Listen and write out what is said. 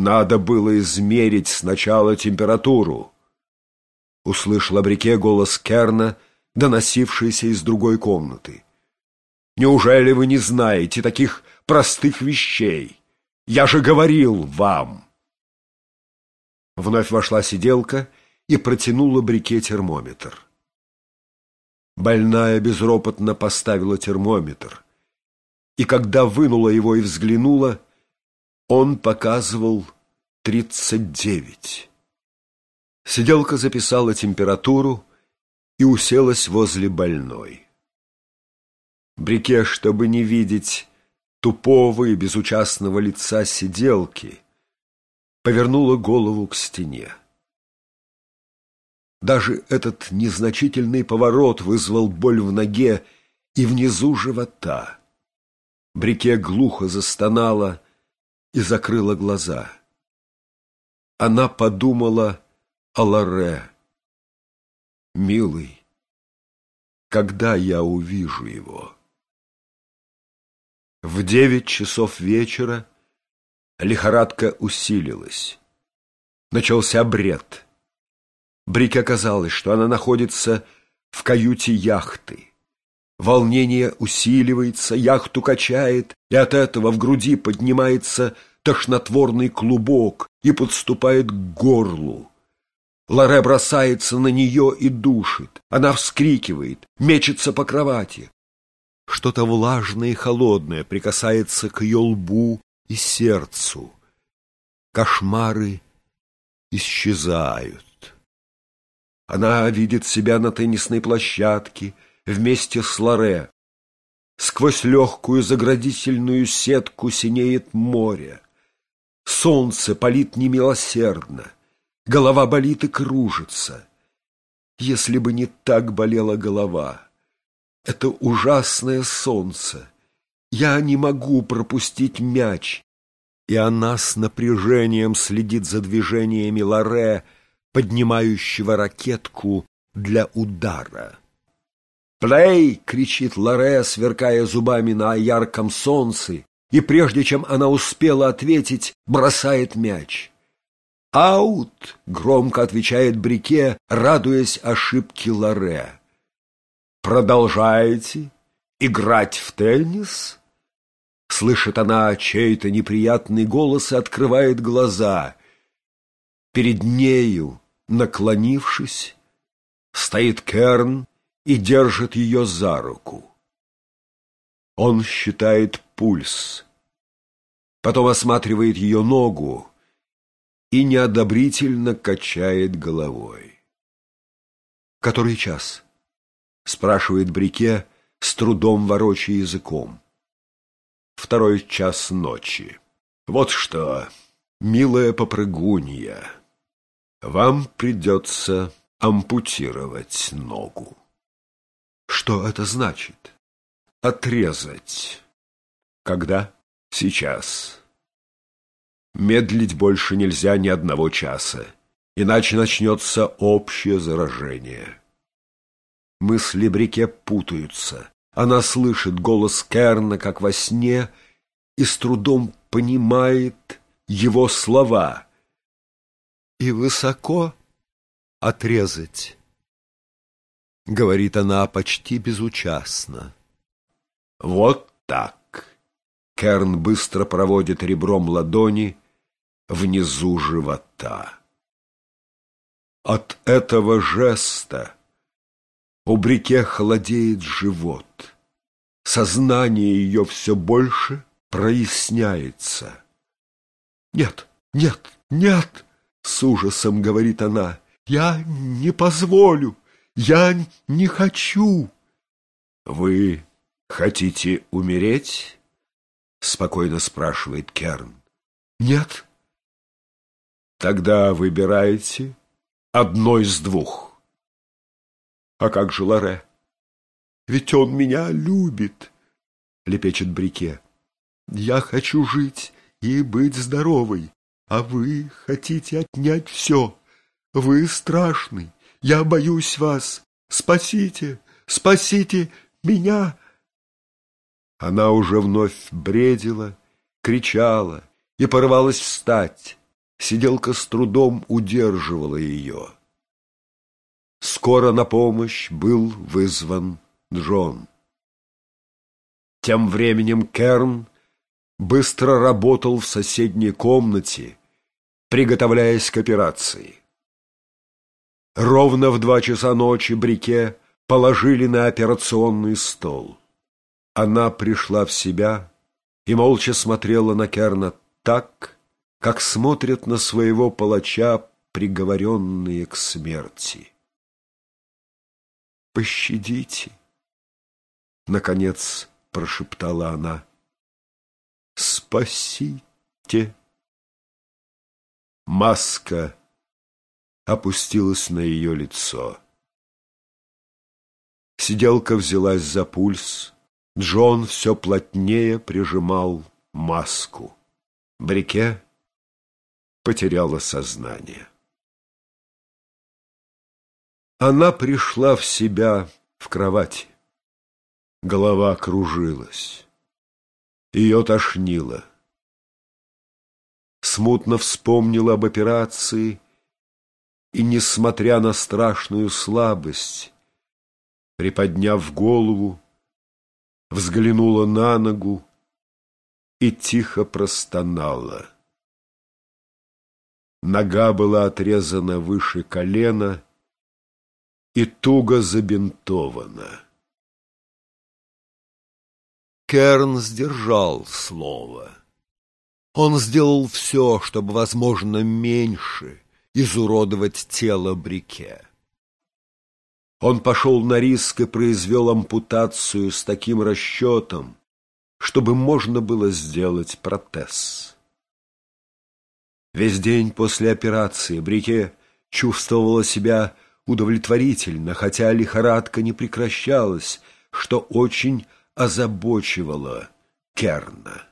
Надо было измерить сначала температуру. Услышал Брике голос Керна, доносившийся из другой комнаты. Неужели вы не знаете таких простых вещей? Я же говорил вам. Вновь вошла сиделка и протянула Брике термометр. Больная безропотно поставила термометр, и когда вынула его и взглянула, он показывал 39. Сиделка записала температуру и уселась возле больной. Брике, чтобы не видеть тупого и безучастного лица сиделки, повернула голову к стене. Даже этот незначительный поворот вызвал боль в ноге и внизу живота. Брике глухо застонала и закрыла глаза. Она подумала о Лоре. «Милый, когда я увижу его?» В 9 часов вечера лихорадка усилилась. Начался бред. Брике казалось, что она находится в каюте яхты. Волнение усиливается, яхту качает, и от этого в груди поднимается тошнотворный клубок и подступает к горлу. Лоре бросается на нее и душит. Она вскрикивает, мечется по кровати. Что-то влажное и холодное прикасается к ее лбу и сердцу. Кошмары исчезают. Она видит себя на теннисной площадке вместе с Лоре. Сквозь легкую заградительную сетку синеет море. Солнце палит немилосердно. Голова болит и кружится. Если бы не так болела голова. Это ужасное солнце. Я не могу пропустить мяч. И она с напряжением следит за движениями Лоре, поднимающего ракетку для удара. «Плей!» — кричит Лоре, сверкая зубами на ярком солнце, и прежде чем она успела ответить, бросает мяч. «Аут!» — громко отвечает Брике, радуясь ошибке Лоре. «Продолжаете играть в теннис?» Слышит она чей-то неприятный голос и открывает глаза. Перед нею, наклонившись, стоит Керн и держит ее за руку. Он считает пульс, потом осматривает ее ногу и неодобрительно качает головой. «Который час?» — спрашивает Брике, с трудом ворочая языком. 2 час ночи. Вот что, милая попрыгунья, вам придется ампутировать ногу. Что это значит? Отрезать. Когда? Сейчас. Медлить больше нельзя ни одного часа, иначе начнется общее заражение. Мысли Брике путаются. Она слышит голос Керна, как во сне, и с трудом понимает его слова. «И высоко отрезать», — говорит она почти безучастно. «Вот так». Керн быстро проводит ребром ладони внизу живота. От этого жеста у Брике холодеет живот. Сознание ее все больше проясняется. «Нет, нет, нет!» — с ужасом говорит она. «Я не позволю! Я не хочу!» «Вы хотите умереть?» — спокойно спрашивает Керн. «Нет». «Тогда выбирайте одно из двух». «А как же Лоре? Ведь он меня любит», — лепечет Брике. «Я хочу жить и быть здоровой, а вы хотите отнять все. Вы страшный, я боюсь вас. Спасите, спасите меня!» Она уже вновь бредила, кричала и порывалась встать. Сиделка с трудом удерживала ее. Скоро на помощь был вызван Джон. Тем временем Керн быстро работал в соседней комнате, приготовляясь к операции. Ровно в 2 часа ночи Брике положили на операционный стол. Она пришла в себя и молча смотрела на Керна так, как смотрят на своего палача, приговоренные к смерти. «Пощадите!» — наконец прошептала она. «Спасите!» Маска опустилась на ее лицо. Сиделка взялась за пульс. Джон все плотнее прижимал маску. Брике потеряла сознание. Она пришла в себя в кровати. Голова кружилась. Ее тошнило. Смутно вспомнила об операции и, несмотря на страшную слабость, приподняв голову, взглянула на ногу и тихо простонала. Нога была отрезана выше колена и туго забинтована. Керн сдержал слово. Он сделал все, чтобы, возможно, меньше изуродовать тело Брике. Он пошел на риск и произвел ампутацию с таким расчетом, чтобы можно было сделать протез. Весь день после операции Брике чувствовала себя удовлетворительно, хотя лихорадка не прекращалась, что очень озабочивало Керна.